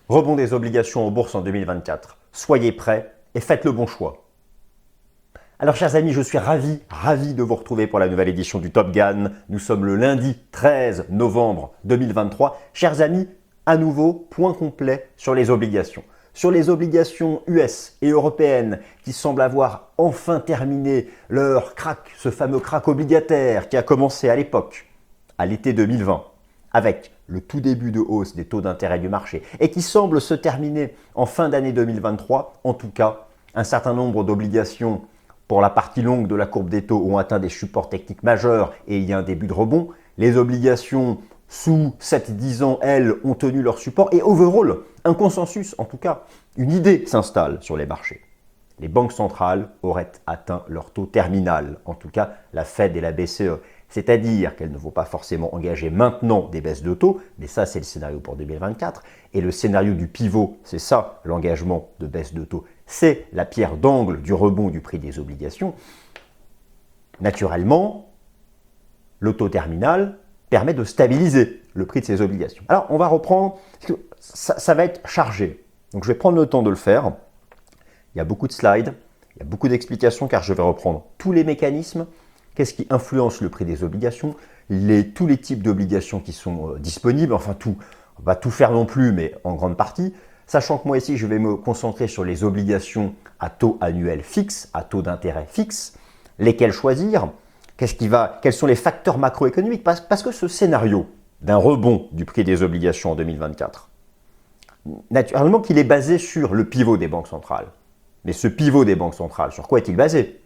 Rebond des obligations en bourse en 2024. Soyez prêts et faites le bon choix. Alors chers amis, je suis ravi de vous retrouver pour la nouvelle édition du Top Gun. Nous sommes le lundi 13 novembre 2023. Chers amis, à nouveau, point complet sur les obligations. Sur les obligations US et européennes qui semblent avoir enfin terminé leur crack, ce fameux crack obligataire qui a commencé à l'époque, à l'été 2020, avec le tout début de hausse des taux d'intérêt du marché et qui semble se terminer en fin d'année 2023. En tout cas, un certain nombre d'obligations pour la partie longue de la courbe des taux ont atteint des supports techniques majeurs et il y a un début de rebond. Les obligations sous 7-10 ans, elles, ont tenu leur support et overall, un consensus, en tout cas, une idée s'installe sur les marchés. Les banques centrales auraient atteint leur taux terminal, en tout cas la Fed et la BCE. C'est-à-dire qu'elles ne vont pas forcément engager maintenant des baisses de taux, mais ça c'est le scénario pour 2024. Et le scénario du pivot, c'est ça l'engagement de baisse de taux. C'est la pierre d'angle du rebond du prix des obligations. Naturellement, le taux terminal permet de stabiliser le prix de ces obligations. Alors on va reprendre, ça va être chargé. Donc je vais prendre le temps de le faire. Il y a beaucoup de slides, il y a beaucoup d'explications car je vais reprendre tous les mécanismes. Qu'est-ce qui influence le prix des obligations, tous les types d'obligations qui sont disponibles, enfin tout, on va tout faire non plus, mais en grande partie. Sachant que moi ici, je vais me concentrer sur les obligations à taux annuel fixe, à taux d'intérêt fixe, lesquelles choisir, quels sont les facteurs macroéconomiques, parce que ce scénario d'un rebond du prix des obligations en 2024, naturellement qu'il est basé sur le pivot des banques centrales. Mais ce pivot des banques centrales, sur quoi est-il basé?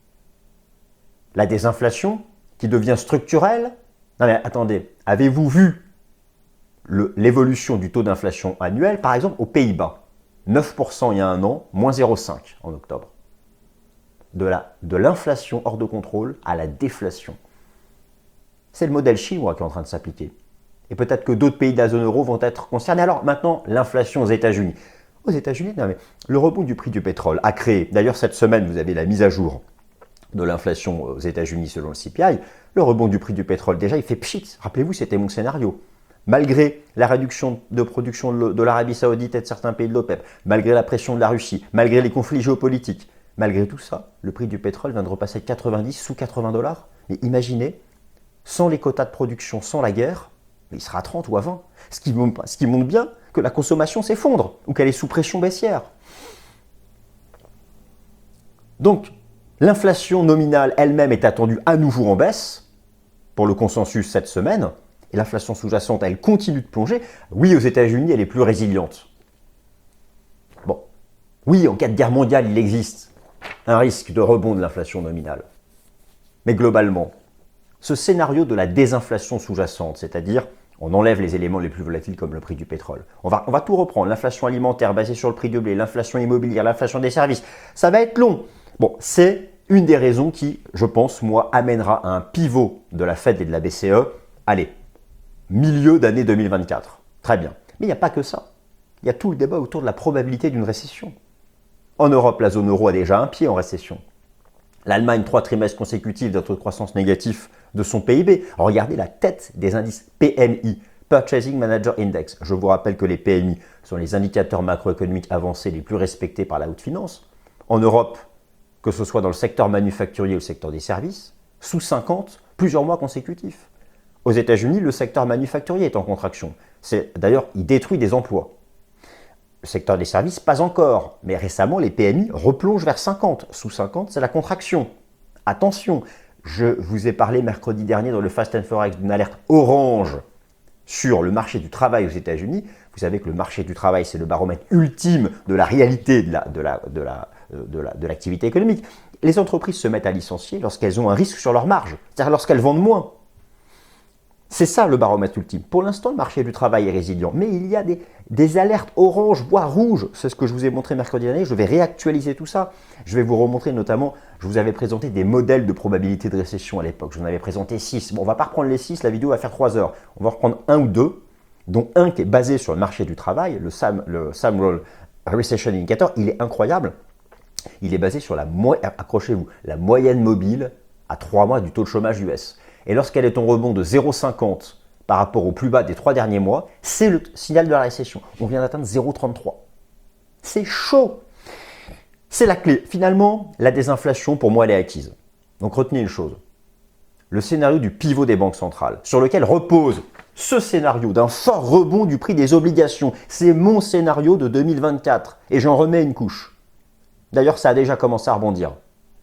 La désinflation qui devient structurelle? Non mais attendez, avez-vous vu l'évolution du taux d'inflation annuel, par exemple aux Pays-Bas? 9% il y a un an, moins 0,5 en octobre. De l'inflation hors de contrôle à la déflation. C'est le modèle chinois qui est en train de s'appliquer. Et peut-être que d'autres pays de la zone euro vont être concernés. Alors maintenant, l'inflation aux États-Unis. Aux États-Unis, non mais le rebond du prix du pétrole a créé, d'ailleurs cette semaine vous avez la mise à jour de l'inflation aux États-Unis selon le CPI, le rebond du prix du pétrole, déjà il fait pchit. Rappelez-vous, c'était mon scénario. Malgré la réduction de production de l'Arabie Saoudite et de certains pays de l'OPEP, malgré la pression de la Russie, malgré les conflits géopolitiques, malgré tout ça, le prix du pétrole vient de repasser de 90 sous 80 $. Mais imaginez, sans les quotas de production, sans la guerre, mais il sera à 30 ou à 20. Ce qui montre bien que la consommation s'effondre ou qu'elle est sous pression baissière. Donc, l'inflation nominale elle-même est attendue à nouveau en baisse pour le consensus cette semaine. Et l'inflation sous-jacente, elle continue de plonger. Oui, aux États-Unis, elle est plus résiliente. Bon, oui, en cas de guerre mondiale, il existe un risque de rebond de l'inflation nominale. Mais globalement, ce scénario de la désinflation sous-jacente, c'est-à-dire on enlève les éléments les plus volatiles comme le prix du pétrole. On va tout reprendre, l'inflation alimentaire basée sur le prix du blé, l'inflation immobilière, l'inflation des services. Ça va être long. Bon, c'est une des raisons qui, je pense, moi, amènera à un pivot de la Fed et de la BCE. Allez, milieu d'année 2024. Très bien. Mais il n'y a pas que ça. Il y a tout le débat autour de la probabilité d'une récession. En Europe, la zone euro a déjà un pied en récession. L'Allemagne, 3 trimestres consécutifs de taux de croissance négatif de son PIB. Regardez la tête des indices PMI, Purchasing Manager Index. Je vous rappelle que les PMI sont les indicateurs macroéconomiques avancés les plus respectés par la haute finance. En Europe, que ce soit dans le secteur manufacturier ou le secteur des services, sous 50, plusieurs mois consécutifs. Aux États-Unis, le secteur manufacturier est en contraction. D'ailleurs, il détruit des emplois. Le secteur des services, pas encore. Mais récemment, les PMI replongent vers 50. Sous 50, c'est la contraction. Attention, je vous ai parlé mercredi dernier dans le Fast and Forex d'une alerte orange sur le marché du travail aux États-Unis. Vous savez que le marché du travail, c'est le baromètre ultime de la réalité de l'activité économique. Les entreprises se mettent à licencier lorsqu'elles ont un risque sur leur marge, c'est-à-dire lorsqu'elles vendent moins. C'est ça le baromètre ultime. Pour l'instant, le marché du travail est résilient, mais il y a des alertes orange, voire rouge. C'est ce que je vous ai montré mercredi dernier. Je vais réactualiser tout ça. Je vais vous remontrer notamment, je vous avais présenté des modèles de probabilité de récession à l'époque. J'en avais présenté 6. Bon, on ne va pas reprendre les 6, la vidéo va faire 3 heures. On va reprendre un ou deux, dont un qui est basé sur le marché du travail, le Samuel Recession Indicator. Il est incroyable. Il est basé sur accrochez-vous, la moyenne mobile à 3 mois du taux de chômage US. Et lorsqu'elle est en rebond de 0,50 par rapport au plus bas des 3 derniers mois, c'est le signal de la récession. On vient d'atteindre 0,33. C'est chaud. C'est la clé. Finalement, la désinflation, pour moi, elle est acquise. Donc retenez une chose. Le scénario du pivot des banques centrales, sur lequel repose ce scénario d'un fort rebond du prix des obligations, c'est mon scénario de 2024. Et j'en remets une couche. D'ailleurs, ça a déjà commencé à rebondir.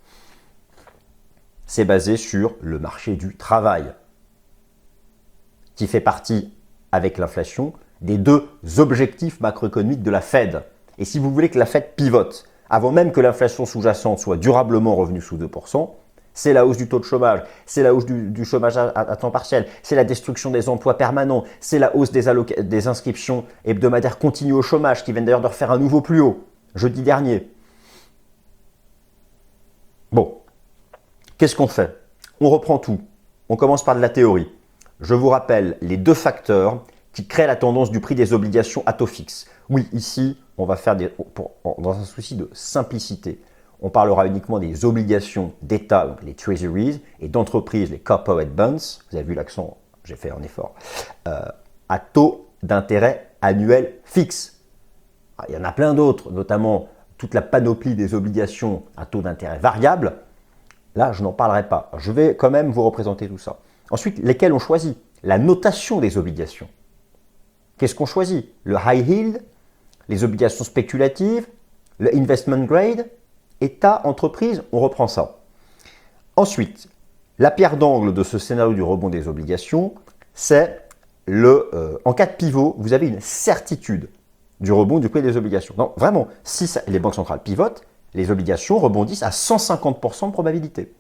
C'est basé sur le marché du travail, qui fait partie, avec l'inflation, des 2 objectifs macroéconomiques de la Fed. Et si vous voulez que la Fed pivote, avant même que l'inflation sous-jacente soit durablement revenue sous 2%, c'est la hausse du taux de chômage, c'est la hausse du chômage à temps partiel, c'est la destruction des emplois permanents, c'est la hausse des inscriptions hebdomadaires continues au chômage, qui viennent d'ailleurs de refaire un nouveau plus haut, jeudi dernier. Bon, qu'est-ce qu'on fait? On reprend tout. On commence par de la théorie. Je vous rappelle les 2 facteurs qui créent la tendance du prix des obligations à taux fixe. Oui, ici, on va faire dans un souci de simplicité. On parlera uniquement des obligations d'État, donc les treasuries, et d'entreprises, les corporate bonds. Vous avez vu l'accent, j'ai fait un effort. À taux d'intérêt annuel fixe. Il y en a plein d'autres, notamment toute la panoplie des obligations à taux d'intérêt variable. Là, je n'en parlerai pas. Je vais quand même vous représenter tout ça. Ensuite, lesquels on choisit? La notation des obligations. Qu'est-ce qu'on choisit? Le high yield, les obligations spéculatives, le investment grade, État, entreprise, on reprend ça. Ensuite, la pierre d'angle de ce scénario du rebond des obligations, c'est en cas de pivot, vous avez une certitude du rebond du prix des obligations. Donc vraiment, si les banques centrales pivotent, les obligations rebondissent à 150% de probabilité.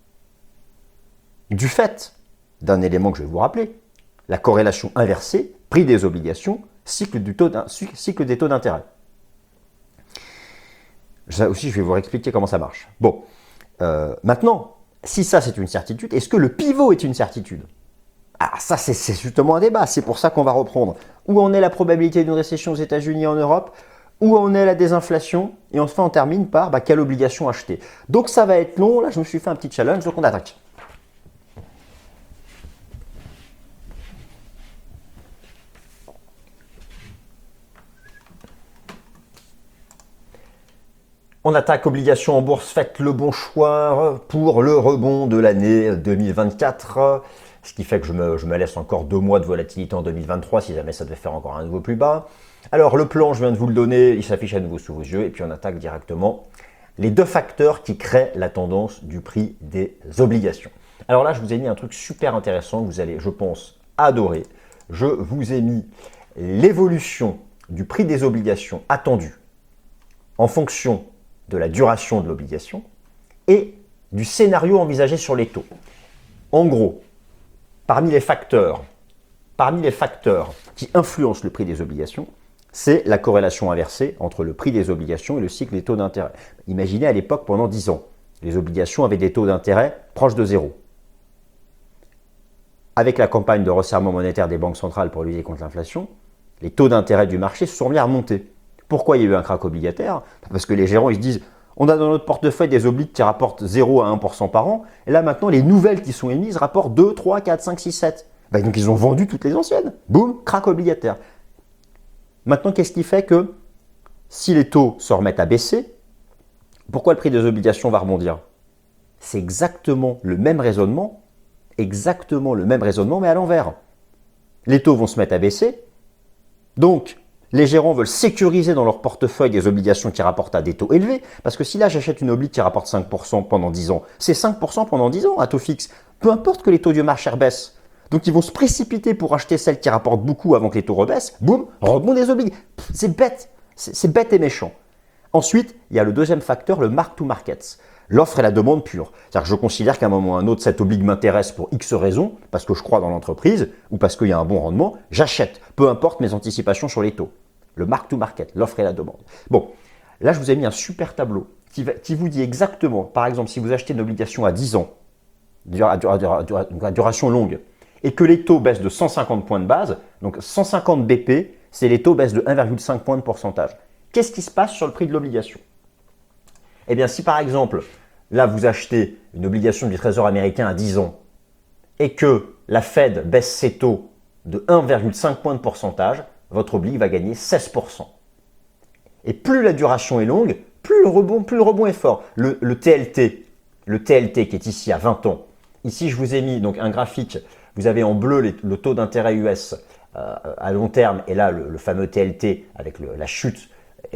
Du fait d'un élément que je vais vous rappeler, la corrélation inversée, prix des obligations, cycle des taux d'intérêt. Ça aussi, je vais vous expliquer comment ça marche. Bon, maintenant, si ça c'est une certitude, est-ce que le pivot est une certitude? Ah, ça c'est justement un débat, c'est pour ça qu'on va reprendre. Où en est la probabilité d'une récession aux États-Unis et en Europe? Où en est la désinflation? Et enfin, on termine par quelle obligation acheter. Donc ça va être long, là je me suis fait un petit challenge, donc on attaque. On attaque obligation en bourse, faites le bon choix pour le rebond de l'année 2024. Ce qui fait que je me laisse encore 2 mois de volatilité en 2023 si jamais ça devait faire encore un nouveau plus bas. Alors le plan, je viens de vous le donner, il s'affiche à nouveau sous vos yeux et puis on attaque directement les 2 facteurs qui créent la tendance du prix des obligations. Alors là, je vous ai mis un truc super intéressant que vous allez, je pense, adorer. Je vous ai mis l'évolution du prix des obligations attendu en fonction de la duration de l'obligation et du scénario envisagé sur les taux. En gros, parmi les facteurs qui influencent le prix des obligations, c'est la corrélation inversée entre le prix des obligations et le cycle des taux d'intérêt. Imaginez à l'époque, pendant 10 ans, les obligations avaient des taux d'intérêt proches de 0. Avec la campagne de resserrement monétaire des banques centrales pour lutter contre l'inflation, les taux d'intérêt du marché se sont mis à remonter. Pourquoi il y a eu un krach obligataire? Parce que les gérants ils se disent on a dans notre portefeuille des obliges qui rapportent 0 à 1% par an, et là maintenant les nouvelles qui sont émises rapportent 2, 3, 4, 5, 6, 7. Donc ils ont vendu toutes les anciennes. Boum, krach obligataire. Maintenant, qu'est-ce qui fait que si les taux se remettent à baisser, pourquoi le prix des obligations va rebondir? C'est exactement le même raisonnement, mais à l'envers. Les taux vont se mettre à baisser, donc les gérants veulent sécuriser dans leur portefeuille des obligations qui rapportent à des taux élevés, parce que si là j'achète une oblige qui rapporte 5% pendant 10 ans, c'est 5% pendant 10 ans à taux fixe, peu importe que les taux du marché baissent. Donc ils vont se précipiter pour acheter celles qui rapportent beaucoup avant que les taux rebaissent, boum, rebond des obliges. C'est bête, c'est bête et méchant. Ensuite, il y a le deuxième facteur, le mark-to-market. L'offre et la demande pure. C'est-à-dire que je considère qu'à un moment ou à un autre, cette oblige m'intéresse pour X raisons, parce que je crois dans l'entreprise ou parce qu'il y a un bon rendement, j'achète, peu importe mes anticipations sur les taux. Le mark-to-market, l'offre et la demande. Bon, là je vous ai mis un super tableau qui vous dit exactement, par exemple, si vous achetez une obligation à 10 ans, à duration longue, et que les taux baissent de 150 points de base, donc 150 BP, c'est les taux baissent de 1,5 point de pourcentage. Qu'est-ce qui se passe sur le prix de l'obligation? Eh bien, si par exemple, là vous achetez une obligation du Trésor américain à 10 ans et que la Fed baisse ses taux de 1,5 point de pourcentage, votre oblig va gagner 16%. Et plus la duration est longue, plus le rebond est fort. Le TLT qui est ici à 20 ans, ici je vous ai mis donc un graphique, vous avez en bleu le taux d'intérêt US à long terme, et là le fameux TLT avec la chute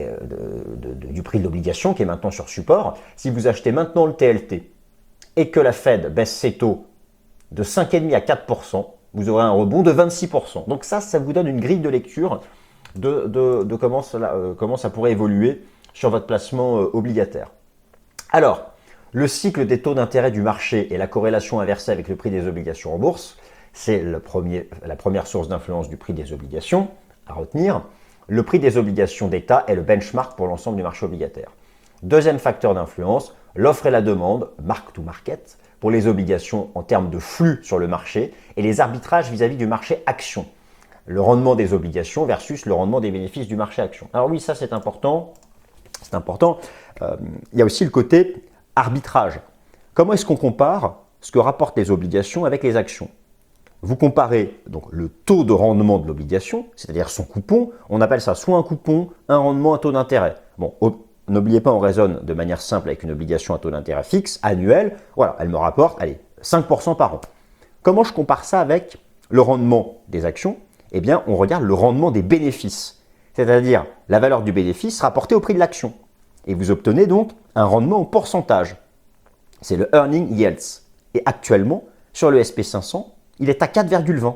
du prix de l'obligation qui est maintenant sur support. Si vous achetez maintenant le TLT et que la Fed baisse ses taux de 5,5 à 4%, vous aurez un rebond de 26%. Donc ça vous donne une grille de lecture de comment ça pourrait évoluer sur votre placement obligataire. Alors, le cycle des taux d'intérêt du marché et la corrélation inversée avec le prix des obligations en bourse, c'est la première source d'influence du prix des obligations à retenir. Le prix des obligations d'État est le benchmark pour l'ensemble du marché obligataire. Deuxième facteur d'influence, l'offre et la demande, mark to market, pour les obligations en termes de flux sur le marché et les arbitrages vis-à-vis du marché action. Le rendement des obligations versus le rendement des bénéfices du marché action. Alors oui, ça c'est important. C'est important. Il y a aussi le côté arbitrage. Comment est-ce qu'on compare ce que rapportent les obligations avec les actions? Vous comparez donc le taux de rendement de l'obligation, c'est-à-dire son coupon. On appelle ça soit un coupon, un rendement, un taux d'intérêt. Bon, n'oubliez pas, on raisonne de manière simple avec une obligation à taux d'intérêt fixe, annuel. Voilà, elle me rapporte, allez, 5% par an. Comment je compare ça avec le rendement des actions? Eh bien, on regarde le rendement des bénéfices, c'est-à-dire la valeur du bénéfice rapportée au prix de l'action. Et vous obtenez donc un rendement en pourcentage. C'est le earning yields. Et actuellement, sur le SP500, il est à 4,20.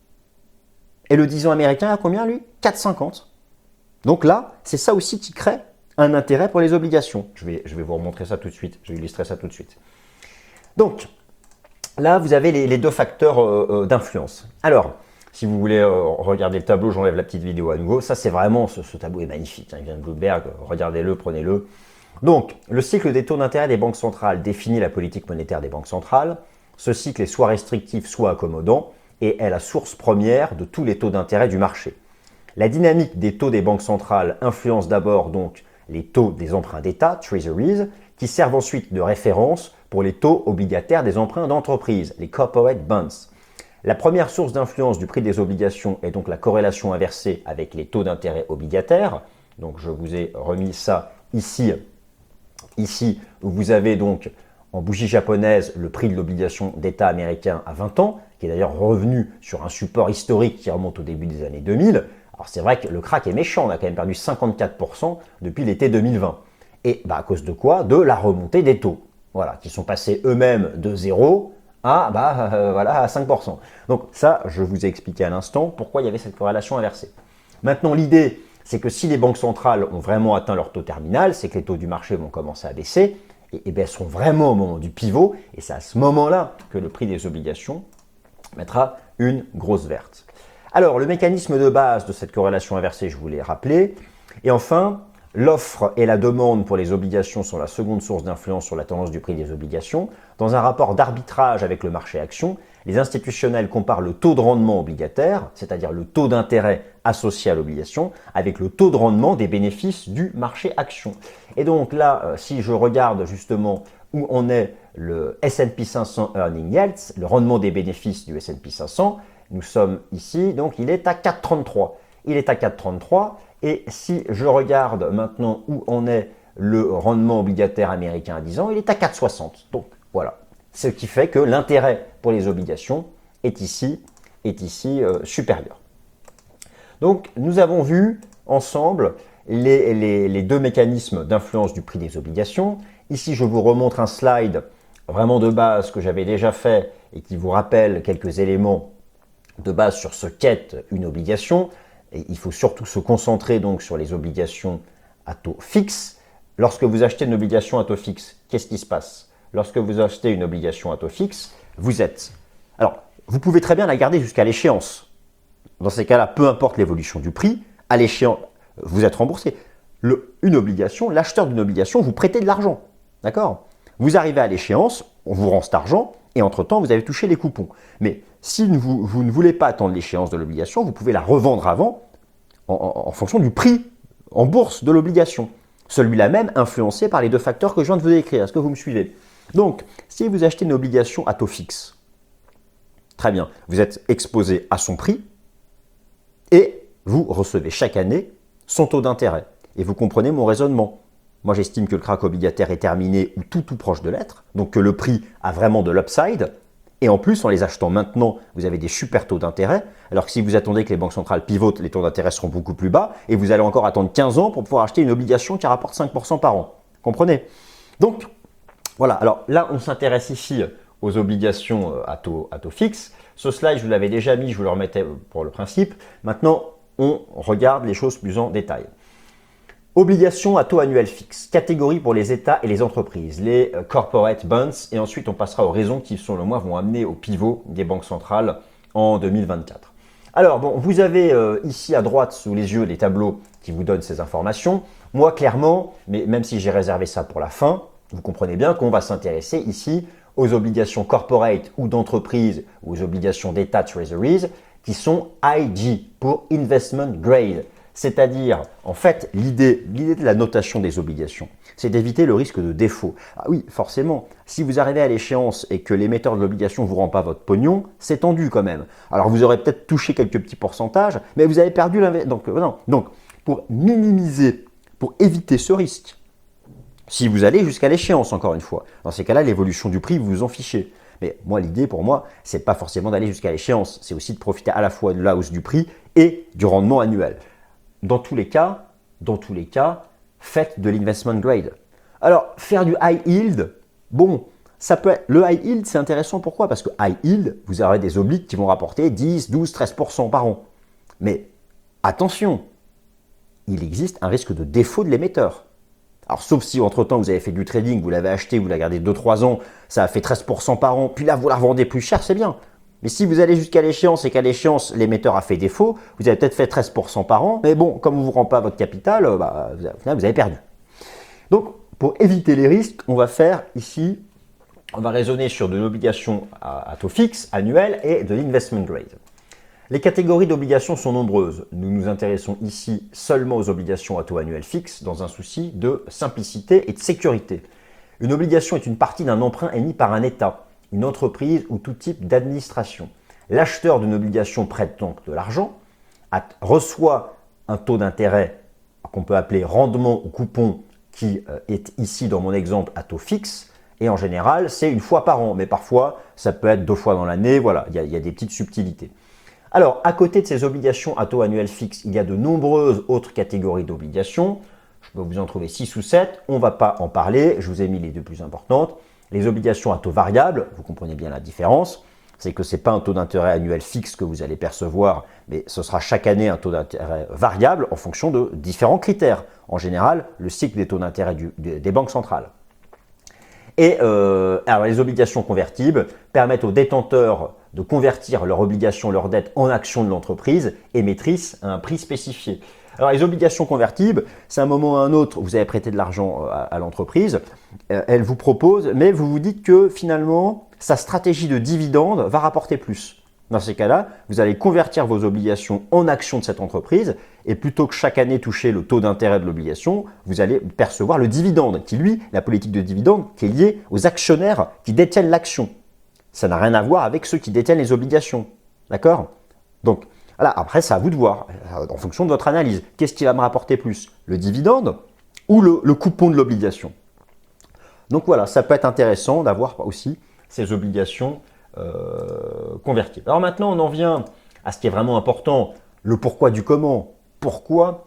Et le 10 ans américain à combien, lui? 4,50. Donc là, c'est ça aussi qui crée un intérêt pour les obligations. Je vais vous remontrer ça tout de suite. Je vais illustrer ça tout de suite. Donc, là, vous avez les deux facteurs d'influence. Alors, si vous voulez regarder le tableau, j'enlève la petite vidéo à nouveau. Ça, c'est vraiment, ce tableau est magnifique. Hein, il vient de Bloomberg. Regardez-le, prenez-le. Donc, le cycle des taux d'intérêt des banques centrales définit la politique monétaire des banques centrales. Ce cycle est soit restrictif, soit accommodant et est la source première de tous les taux d'intérêt du marché. La dynamique des taux des banques centrales influence d'abord donc les taux des emprunts d'État, Treasuries, qui servent ensuite de référence pour les taux obligataires des emprunts d'entreprise, les corporate bonds. La première source d'influence du prix des obligations est donc la corrélation inversée avec les taux d'intérêt obligataires. Donc je vous ai remis ça ici. Ici, vous avez donc en bougie japonaise le prix de l'obligation d'État américain à 20 ans, qui est d'ailleurs revenu sur un support historique qui remonte au début des années 2000. Alors c'est vrai que le crack est méchant, on a quand même perdu 54% depuis l'été 2020. Et à cause de quoi? De la remontée des taux, voilà, qui sont passés eux-mêmes de 0 à 5%. Donc ça, je vous ai expliqué à l'instant pourquoi il y avait cette corrélation inversée. Maintenant, l'idée, c'est que si les banques centrales ont vraiment atteint leur taux terminal, c'est que les taux du marché vont commencer à baisser, et elles seront vraiment au moment du pivot, et c'est à ce moment-là que le prix des obligations mettra une grosse verte. Alors, le mécanisme de base de cette corrélation inversée, je vous l'ai rappelé. Et enfin, l'offre et la demande pour les obligations sont la seconde source d'influence sur la tendance du prix des obligations. Dans un rapport d'arbitrage avec le marché action, les institutionnels comparent le taux de rendement obligataire, c'est-à-dire le taux d'intérêt associé à l'obligation, avec le taux de rendement des bénéfices du marché action. Et donc là, si je regarde justement où en est le S&P 500 Earning Yields, le rendement des bénéfices du S&P 500, nous sommes ici, donc il est à 4,33. Il est à 4,33 et si je regarde maintenant où en est le rendement obligataire américain à 10 ans, il est à 4,60. Donc voilà, ce qui fait que l'intérêt pour les obligations est ici supérieur. Donc nous avons vu ensemble les deux mécanismes d'influence du prix des obligations. Ici, je vous remontre un slide vraiment de base que j'avais déjà fait et qui vous rappelle quelques éléments de base sur ce qu'est une obligation. Et il faut surtout se concentrer donc sur les obligations à taux fixe. Lorsque vous achetez une obligation à taux fixe, qu'est-ce qui se passe? Lorsque vous achetez une obligation à taux fixe, alors, vous pouvez très bien la garder jusqu'à l'échéance. Dans ces cas-là, peu importe l'évolution du prix, à l'échéance, vous êtes remboursé. Une obligation, l'acheteur d'une obligation, vous prêtez de l'argent. D'accord? Vous arrivez à l'échéance, on vous rend cet argent, et entre-temps, vous avez touché les coupons. Mais si vous ne voulez pas attendre l'échéance de l'obligation, vous pouvez la revendre avant en fonction du prix en bourse de l'obligation. Celui-là même influencé par les deux facteurs que je viens de vous décrire. Est-ce que vous me suivez? Donc, si vous achetez une obligation à taux fixe, très bien, vous êtes exposé à son prix, Et vous recevez chaque année son taux d'intérêt. Et vous comprenez mon raisonnement. Moi, j'estime que le krach obligataire est terminé ou tout proche de l'être, donc que le prix a vraiment de l'upside. Et en plus, en les achetant maintenant, vous avez des super taux d'intérêt, alors que si vous attendez que les banques centrales pivotent, les taux d'intérêt seront beaucoup plus bas, et vous allez encore attendre 15 ans pour pouvoir acheter une obligation qui rapporte 5% par an. Comprenez? Donc, voilà. Alors là, on s'intéresse ici aux obligations à taux fixe. Ce slide, je vous l'avais déjà mis, je vous le remettais pour le principe. Maintenant, on regarde les choses plus en détail. Obligations à taux annuel fixe, catégorie pour les États et les entreprises, les corporate bonds, et ensuite on passera aux raisons qui, selon moi, vont amener au pivot des banques centrales en 2024. Alors, bon, vous avez ici à droite sous les yeux les tableaux qui vous donnent ces informations. Moi, clairement, mais même si j'ai réservé ça pour la fin, vous comprenez bien qu'on va s'intéresser ici aux obligations corporate ou d'entreprise ou aux obligations d'État treasuries qui sont IG pour investment grade. C'est-à-dire, en fait, l'idée de la notation des obligations, c'est d'éviter le risque de défaut. Ah oui, forcément, si vous arrivez à l'échéance et que l'émetteur de l'obligation ne vous rend pas votre pognon, c'est tendu quand même. Alors, vous aurez peut-être touché quelques petits pourcentages, mais vous avez perdu l'investissement. Donc, pour minimiser, pour éviter ce risque, si vous allez jusqu'à l'échéance, encore une fois, dans ces cas-là, l'évolution du prix, vous vous en fichez. Mais moi, l'idée pour moi, c'est pas forcément d'aller jusqu'à l'échéance, c'est aussi de profiter à la fois de la hausse du prix et du rendement annuel. Dans tous les cas, faites de l'investment grade. Alors, faire du high yield, bon, ça peut être, le high yield, c'est intéressant. Pourquoi? Parce que high yield, vous aurez des obliques qui vont rapporter 10, 12, 13% par an. Mais attention, il existe un risque de défaut de l'émetteur. Alors, sauf si entre-temps, vous avez fait du trading, vous l'avez acheté, vous l'avez gardé 2-3 ans, ça a fait 13% par an, puis là, vous la revendez plus cher, c'est bien. Mais si vous allez jusqu'à l'échéance et qu'à l'échéance, l'émetteur a fait défaut, vous avez peut-être fait 13% par an, mais bon, comme on ne vous rend pas votre capital, vous avez perdu. Donc, pour éviter les risques, on va faire ici, on va raisonner sur de l'obligation à taux fixe, annuel, et de l'investment grade. Les catégories d'obligations sont nombreuses. Nous nous intéressons ici seulement aux obligations à taux annuel fixe dans un souci de simplicité et de sécurité. Une obligation est une partie d'un emprunt émis par un État, une entreprise ou tout type d'administration. L'acheteur d'une obligation prête donc de l'argent, reçoit un taux d'intérêt qu'on peut appeler rendement ou coupon qui est ici dans mon exemple à taux fixe et en général c'est une fois par an mais parfois ça peut être 2 fois dans l'année, voilà, il y a des petites subtilités. Alors à côté de ces obligations à taux annuel fixe, il y a de nombreuses autres catégories d'obligations. Je peux vous en trouver 6 ou 7, on ne va pas en parler, je vous ai mis les deux plus importantes. Les obligations à taux variable, vous comprenez bien la différence, c'est que ce n'est pas un taux d'intérêt annuel fixe que vous allez percevoir, mais ce sera chaque année un taux d'intérêt variable en fonction de différents critères. En général, le cycle des taux d'intérêt des banques centrales. Et alors les obligations convertibles permettent aux détenteurs de convertir leurs obligations, leurs dettes en actions de l'entreprise émettrice à un prix spécifié. Alors les obligations convertibles, c'est un moment ou un autre, vous avez prêté de l'argent à l'entreprise, elle vous propose, mais vous vous dites que finalement, sa stratégie de dividende va rapporter plus. Dans ces cas-là, vous allez convertir vos obligations en actions de cette entreprise et plutôt que chaque année toucher le taux d'intérêt de l'obligation, vous allez percevoir le dividende qui, lui, la politique de dividende qui est liée aux actionnaires qui détiennent l'action. Ça n'a rien à voir avec ceux qui détiennent les obligations. D'accord? Donc, voilà, après, c'est à vous de voir, en fonction de votre analyse. Qu'est-ce qui va me rapporter plus? Le dividende ou le coupon de l'obligation? Donc voilà, ça peut être intéressant d'avoir aussi ces obligations convertibles. Alors maintenant, on en vient à ce qui est vraiment important, le pourquoi du comment. Pourquoi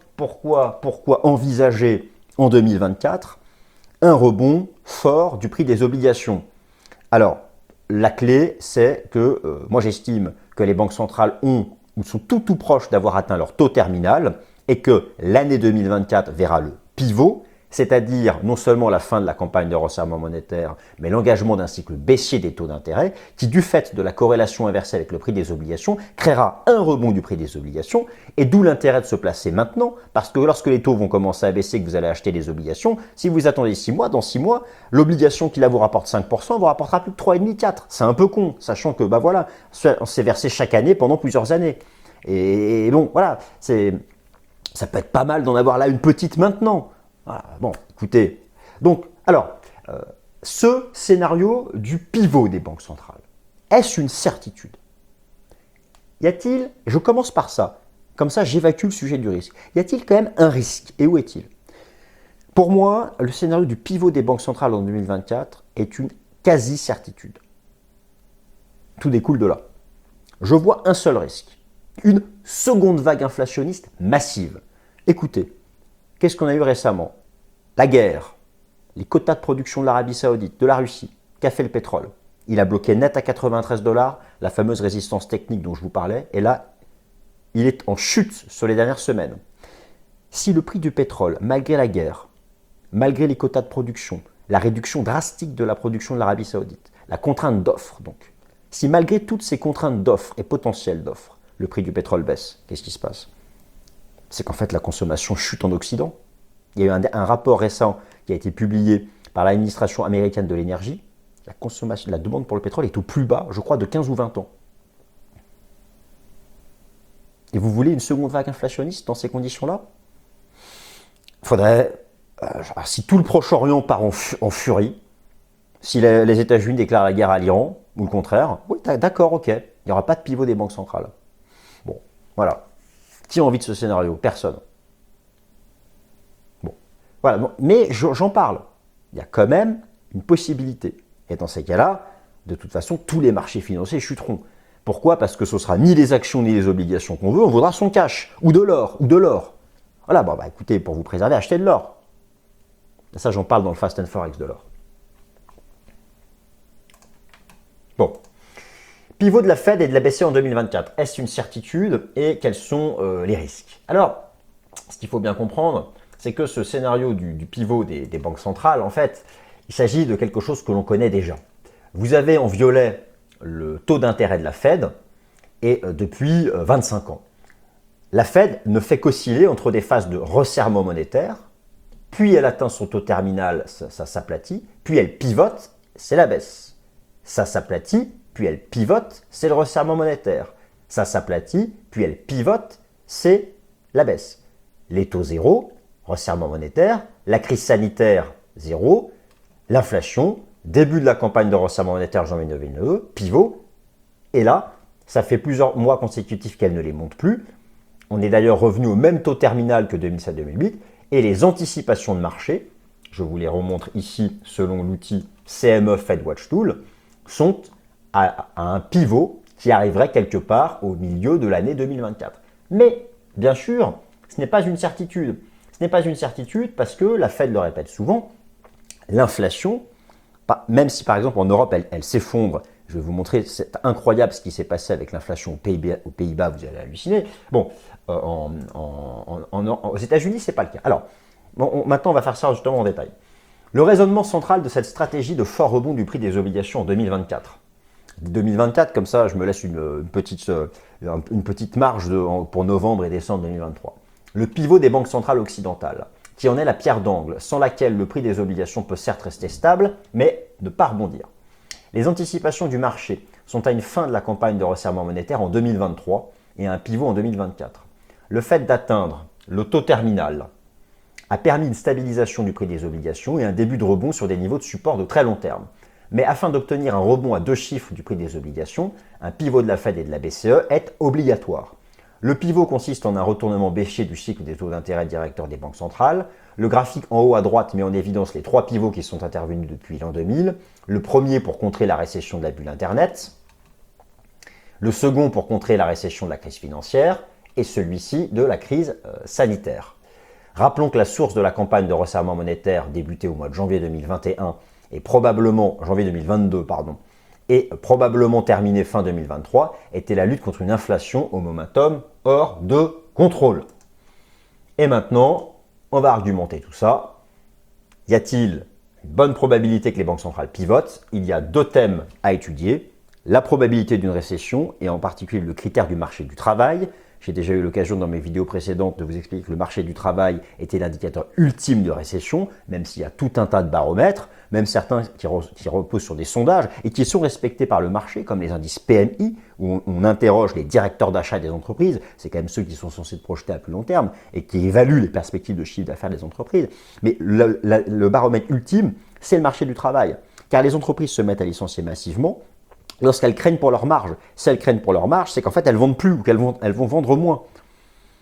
envisager en 2024 un rebond fort du prix des obligations? Alors, la clé, c'est que moi j'estime que les banques centrales ont ou sont tout proches d'avoir atteint leur taux terminal et que l'année 2024 verra le pivot, c'est-à-dire non seulement la fin de la campagne de resserrement monétaire, mais l'engagement d'un cycle baissier des taux d'intérêt qui, du fait de la corrélation inversée avec le prix des obligations, créera un rebond du prix des obligations et d'où l'intérêt de se placer maintenant parce que lorsque les taux vont commencer à baisser et que vous allez acheter des obligations, si vous attendez 6 mois, dans 6 mois, l'obligation qui là vous rapporte 5% vous rapportera plus de 3,5-4. C'est un peu con, sachant que c'est versé chaque année pendant plusieurs années. Et bon, voilà, ça peut être pas mal d'en avoir là une petite maintenant. Voilà, bon, écoutez. Donc, alors, ce scénario du pivot des banques centrales, est-ce une certitude? Y a-t-il, je commence par ça, Comme ça, j'évacue le sujet du risque. Y a-t-il quand même un risque? Et où est-il? Pour moi, le scénario du pivot des banques centrales en 2024 est une quasi-certitude. Tout découle de là. Je vois un seul risque. Une seconde vague inflationniste massive. Écoutez, qu'est-ce qu'on a eu récemment? La guerre, les quotas de production de l'Arabie Saoudite, de la Russie, qu'a fait le pétrole? Il a bloqué net à 93 $, la fameuse résistance technique dont je vous parlais, et là, il est en chute sur les dernières semaines. Si le prix du pétrole, malgré la guerre, malgré les quotas de production, la réduction drastique de la production de l'Arabie Saoudite, la contrainte d'offres donc, si malgré toutes ces contraintes d'offres et potentielles d'offres, le prix du pétrole baisse, qu'est-ce qui se passe? C'est qu'en fait la consommation chute en Occident. Il y a eu un rapport récent qui a été publié par l'administration américaine de l'énergie. La demande pour le pétrole est au plus bas, je crois, de 15 ou 20 ans. Et vous voulez une seconde vague inflationniste dans ces conditions-là? Il faudrait, si tout le Proche-Orient part en furie, si les États-Unis déclarent la guerre à l'Iran, ou le contraire, oui, d'accord, ok, il n'y aura pas de pivot des banques centrales. Bon, voilà. Qui a envie de ce scénario? Personne. Bon, voilà, bon, mais j'en parle. Il y a quand même une possibilité. Et dans ces cas-là, de toute façon, tous les marchés financiers chuteront. Pourquoi? Parce que ce ne sera ni les actions ni les obligations qu'on veut, on voudra son cash, ou de l'or, Voilà, bon, écoutez, pour vous préserver, achetez de l'or. Ça, j'en parle dans le Fast and Forex de l'or. Bon. Pivot de la Fed et de la BCE en 2024. Est-ce une certitude et quels sont les risques? Alors, ce qu'il faut bien comprendre, c'est que ce scénario du pivot des banques centrales, en fait, il s'agit de quelque chose que l'on connaît déjà. Vous avez en violet le taux d'intérêt de la Fed et depuis 25 ans. La Fed ne fait qu'osciller entre des phases de resserrement monétaire, puis elle atteint son taux terminal, ça s'aplatit, puis elle pivote, c'est la baisse. Ça s'aplatit, puis elle pivote, c'est le resserrement monétaire. Ça s'aplatit, puis elle pivote, c'est la baisse. Les taux zéro, resserrement monétaire, la crise sanitaire zéro, l'inflation, début de la campagne de resserrement monétaire janvier 2022, pivot, et là, ça fait plusieurs mois consécutifs qu'elle ne les monte plus. On est d'ailleurs revenu au même taux terminal que 2007-2008, et les anticipations de marché, je vous les remontre ici selon l'outil CME Fed Watch Tool, sont à un pivot qui arriverait quelque part au milieu de l'année 2024. Mais, bien sûr, ce n'est pas une certitude. Ce n'est pas une certitude parce que la Fed le répète souvent, l'inflation, même si par exemple en Europe elle s'effondre, je vais vous montrer, c'est incroyable ce qui s'est passé avec l'inflation aux Pays-Bas, vous allez halluciner. Bon, aux États-Unis, ce n'est pas le cas. Alors, maintenant on va faire ça justement en détail. Le raisonnement central de cette stratégie de fort rebond du prix des obligations en 2024. 2024, comme ça, je me laisse une petite marge pour novembre et décembre 2023. Le pivot des banques centrales occidentales, qui en est la pierre d'angle, sans laquelle le prix des obligations peut certes rester stable, mais ne pas rebondir. Les anticipations du marché sont à une fin de la campagne de resserrement monétaire en 2023 et à un pivot en 2024. Le fait d'atteindre le taux terminal a permis une stabilisation du prix des obligations et un début de rebond sur des niveaux de support de très long terme. Mais afin d'obtenir un rebond à 2 chiffres du prix des obligations, un pivot de la Fed et de la BCE est obligatoire. Le pivot consiste en un retournement baissier du cycle des taux d'intérêt directeurs des banques centrales. Le graphique en haut à droite met en évidence les 3 pivots qui sont intervenus depuis l'an 2000. Le premier pour contrer la récession de la bulle Internet, le second pour contrer la récession de la crise financière et celui-ci de la crise sanitaire. Rappelons que la source de la campagne de resserrement monétaire débutée au mois de janvier 2021 et probablement janvier 2022 et probablement terminée fin 2023 était la lutte contre une inflation au momentum hors de contrôle. Et maintenant, on va argumenter tout ça. Y a-t-il une bonne probabilité que les banques centrales pivotent? Il y a 2 thèmes à étudier. La probabilité d'une récession et en particulier le critère du marché du travail. J'ai déjà eu l'occasion dans mes vidéos précédentes de vous expliquer que le marché du travail était l'indicateur ultime de récession, même s'il y a tout un tas de baromètres, même certains qui reposent sur des sondages et qui sont respectés par le marché, comme les indices PMI, où on interroge les directeurs d'achat des entreprises, c'est quand même ceux qui sont censés se projeter à plus long terme et qui évaluent les perspectives de chiffre d'affaires des entreprises. Mais le baromètre ultime, c'est le marché du travail, car les entreprises se mettent à licencier massivement, lorsqu'elles craignent pour leur marge. Si elles craignent pour leur marge, c'est qu'en fait, elles ne vendent plus ou qu'elles vont vendre moins.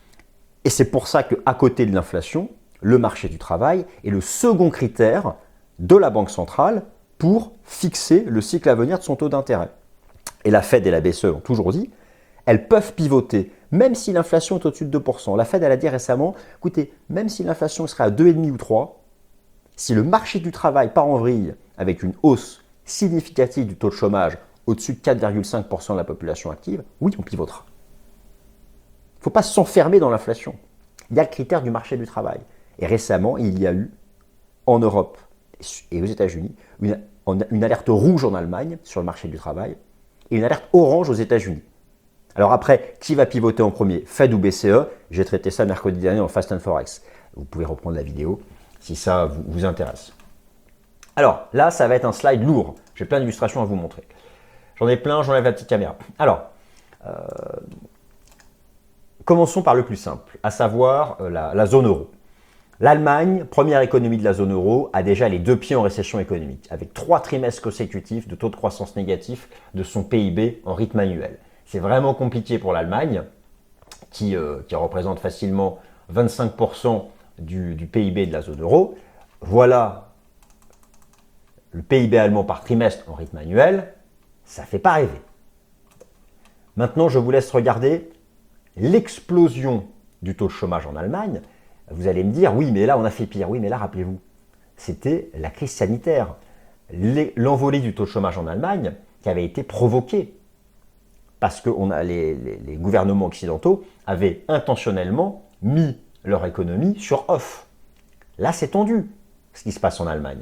Et c'est pour ça qu'à côté de l'inflation, le marché du travail est le second critère de la Banque centrale pour fixer le cycle à venir de son taux d'intérêt. Et la Fed et la BCE ont toujours dit, elles peuvent pivoter, même si l'inflation est au-dessus de 2%. La Fed, elle a dit récemment, écoutez, même si l'inflation serait à 2,5 ou 3, si le marché du travail part en vrille avec une hausse significative du taux de chômage au-dessus de 4,5% de la population active, oui, on pivotera. Il ne faut pas s'enfermer dans l'inflation. Il y a le critère du marché du travail. Et récemment, il y a eu, en Europe et aux États-Unis, une alerte rouge en Allemagne sur le marché du travail et une alerte orange aux États-Unis. Alors après, qui va pivoter en premier, Fed ou BCE? J'ai traité ça mercredi dernier dans Fast and Forex. Vous pouvez reprendre la vidéo si ça vous intéresse. Alors là, ça va être un slide lourd. J'ai plein d'illustrations à vous montrer. J'en ai plein, j'enlève la petite caméra. Alors, commençons par le plus simple, à savoir la zone euro. L'Allemagne, première économie de la zone euro, a déjà les 2 pieds en récession économique, avec 3 trimestres consécutifs de taux de croissance négatif de son PIB en rythme annuel. C'est vraiment compliqué pour l'Allemagne, qui représente facilement 25% du PIB de la zone euro. Voilà le PIB allemand par trimestre en rythme annuel, ça ne fait pas rêver. Maintenant, je vous laisse regarder l'explosion du taux de chômage en Allemagne. Vous allez me dire, oui, mais là, on a fait pire. Oui, mais là, rappelez-vous, c'était la crise sanitaire. L'envolée du taux de chômage en Allemagne qui avait été provoquée parce que les gouvernements occidentaux avaient intentionnellement mis leur économie sur off. Là, c'est tendu, ce qui se passe en Allemagne.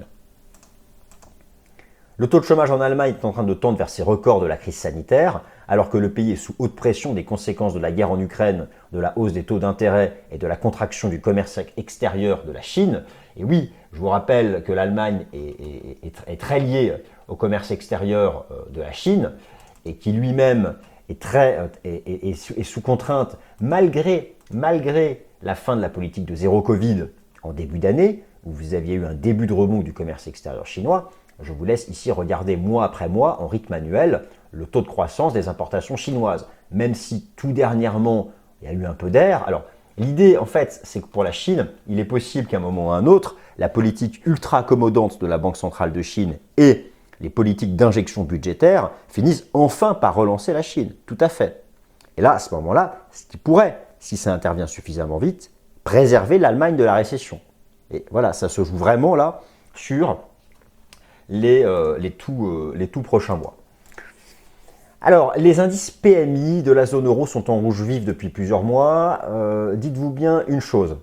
Le taux de chômage en Allemagne est en train de tendre vers ses records de la crise sanitaire, alors que le pays est sous haute pression des conséquences de la guerre en Ukraine, de la hausse des taux d'intérêt et de la contraction du commerce extérieur de la Chine. Et oui, je vous rappelle que l'Allemagne est très liée au commerce extérieur de la Chine et qui lui-même est sous contrainte malgré la fin de la politique de zéro Covid en début d'année, où vous aviez eu un début de rebond du commerce extérieur chinois. Je vous laisse ici regarder mois après mois, en rythme annuel, le taux de croissance des importations chinoises. Même si tout dernièrement, il y a eu un peu d'air. Alors, l'idée, en fait, c'est que pour la Chine, il est possible qu'à un moment ou à un autre, la politique ultra accommodante de la Banque centrale de Chine et les politiques d'injection budgétaire finissent enfin par relancer la Chine. Tout à fait. Et là, à ce moment-là, ce qui pourrait, si ça intervient suffisamment vite, préserver l'Allemagne de la récession. Et voilà, ça se joue vraiment là sur les tout prochains mois. Alors, les indices PMI de la zone euro sont en rouge vif depuis plusieurs mois. Dites-vous bien une chose.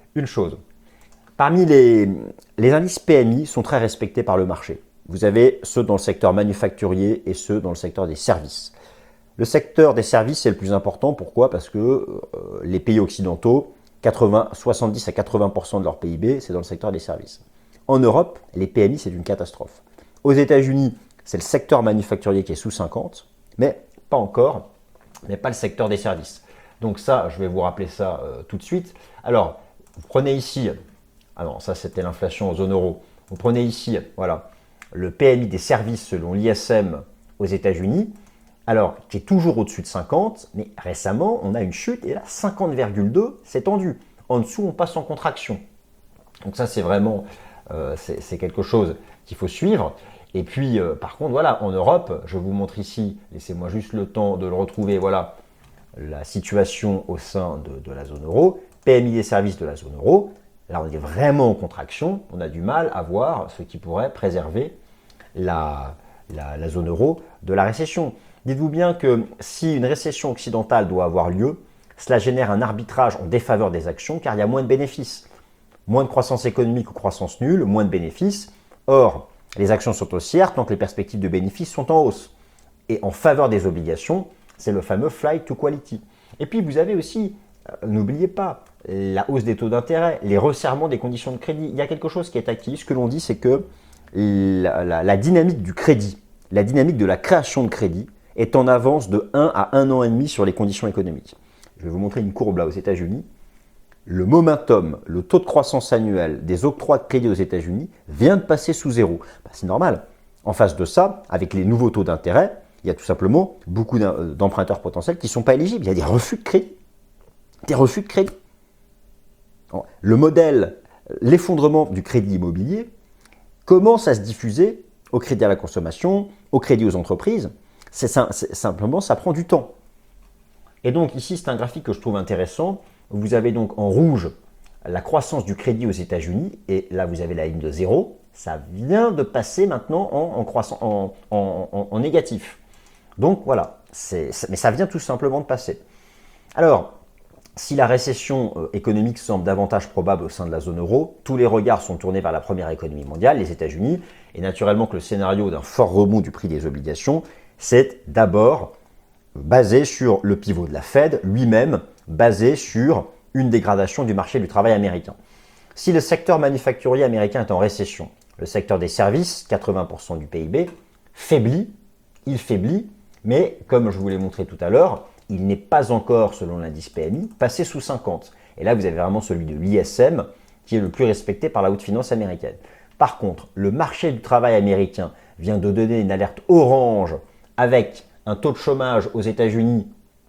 Parmi les indices PMI sont très respectés par le marché. Vous avez ceux dans le secteur manufacturier et ceux dans le secteur des services. Le secteur des services est le plus important. Pourquoi? Parce que les pays occidentaux, 70 à 80% de leur PIB, c'est dans le secteur des services. En Europe, les PMI, c'est une catastrophe. Aux États-Unis, c'est le secteur manufacturier qui est sous 50, mais pas encore, mais pas le secteur des services. Donc ça, je vais vous rappeler ça tout de suite. Alors, vous prenez ici, ah non, ça c'était l'inflation en zone euro. Vous prenez ici, voilà, le PMI des services selon l'ISM aux États-Unis, alors qui est toujours au-dessus de 50, mais récemment, on a une chute et là, 50,2, c'est tendu. En dessous, on passe en contraction. Donc ça, c'est vraiment... c'est quelque chose qu'il faut suivre. Et puis, par contre, voilà, en Europe, je vous montre ici, laissez-moi juste le temps de le retrouver, voilà, la situation au sein de la zone euro, PMI des services de la zone euro. Là, on est vraiment en contraction, on a du mal à voir ce qui pourrait préserver la zone euro de la récession. Dites-vous bien que si une récession occidentale doit avoir lieu, cela génère un arbitrage en défaveur des actions car il y a moins de bénéfices. Moins de croissance économique ou croissance nulle, moins de bénéfices. Or, les actions sont haussières tant que les perspectives de bénéfices sont en hausse. Et en faveur des obligations, c'est le fameux flight to quality. Et puis, vous avez aussi, n'oubliez pas, la hausse des taux d'intérêt, les resserrements des conditions de crédit. Il y a quelque chose qui est actif. Ce que l'on dit, c'est que la dynamique du crédit, la dynamique de la création de crédit est en avance de 1 à 1 an et demi sur les conditions économiques. Je vais vous montrer une courbe là aux États-Unis. Le momentum, le taux de croissance annuel des octrois de crédit aux États-Unis vient de passer sous zéro. C'est normal. En face de ça, avec les nouveaux taux d'intérêt, il y a tout simplement beaucoup d'emprunteurs potentiels qui ne sont pas éligibles. Il y a des refus de crédit. Des refus de crédit. le modèle, l'effondrement du crédit immobilier commence à se diffuser au crédit à la consommation, au crédit aux entreprises. Simplement, ça prend du temps. Et donc ici, c'est un graphique que je trouve intéressant. Vous avez donc en rouge la croissance du crédit aux États-Unis, et là vous avez la ligne de 0. Ça vient de passer maintenant en négatif. Donc voilà, mais ça vient tout simplement de passer. Alors, si la récession économique semble davantage probable au sein de la zone euro, tous les regards sont tournés vers la première économie mondiale, les États-Unis, et naturellement que le scénario d'un fort rebond du prix des obligations, c'est d'abord basé sur le pivot de la Fed, lui-même basé sur une dégradation du marché du travail américain. Si le secteur manufacturier américain est en récession, le secteur des services, 80% du PIB, il faiblit, mais comme je vous l'ai montré tout à l'heure, il n'est pas encore, selon l'indice PMI, passé sous 50. Et là, vous avez vraiment celui de l'ISM, qui est le plus respecté par la haute finance américaine. Par contre, le marché du travail américain vient de donner une alerte orange avec un taux de chômage aux États-Unis,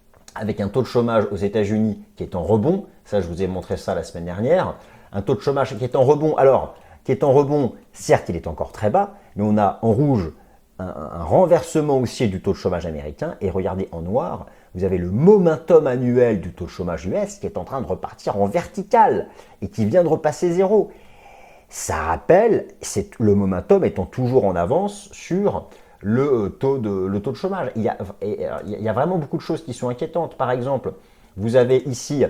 qui est en rebond. Ça, je vous ai montré ça la semaine dernière. Un taux de chômage qui est en rebond. Alors, qui est en rebond, certes, il est encore très bas, mais on a en rouge un renversement haussier du taux de chômage américain. Et regardez en noir, vous avez le momentum annuel du taux de chômage US qui est en train de repartir en vertical et qui vient de repasser 0. Ça rappelle, le momentum étant toujours en avance sur le taux de chômage. Il y a vraiment beaucoup de choses qui sont inquiétantes. Par exemple, vous avez ici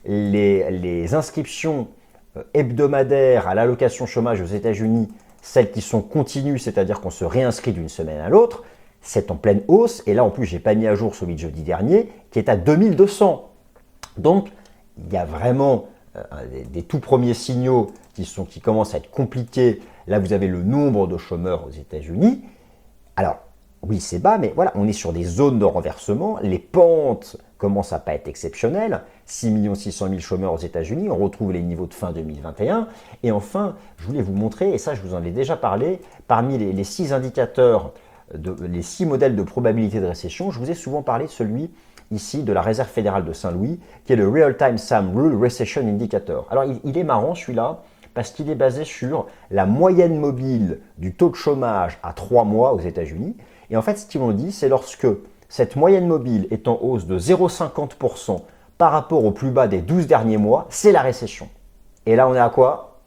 les inscriptions hebdomadaires à l'allocation chômage aux États-Unis, celles qui sont continues, c'est-à-dire qu'on se réinscrit d'une semaine à l'autre, c'est en pleine hausse. Et là, en plus, je n'ai pas mis à jour celui de jeudi dernier, qui est à 2200. Donc, il y a vraiment des tout premiers signaux qui commencent à être compliqués. Là, vous avez le nombre de chômeurs aux États-Unis. Alors, oui, c'est bas, mais voilà, on est sur des zones de renversement. Les pentes commencent à pas être exceptionnelles. 6 600 000 chômeurs aux États-Unis, on retrouve les niveaux de fin 2021. Et enfin, je voulais vous montrer, et ça je vous en ai déjà parlé, parmi les 6 indicateurs, les 6 modèles de probabilité de récession, je vous ai souvent parlé de celui ici de la Réserve fédérale de Saint-Louis, qui est le Real-Time Sam Rule Recession Indicator. Alors, il est marrant celui-là, parce qu'il est basé sur la moyenne mobile du taux de chômage à 3 mois aux États-Unis. Et en fait, ce qu'ils m'ont dit, c'est lorsque cette moyenne mobile est en hausse de 0,50% par rapport au plus bas des 12 derniers mois, c'est la récession. Et là, on est à quoi?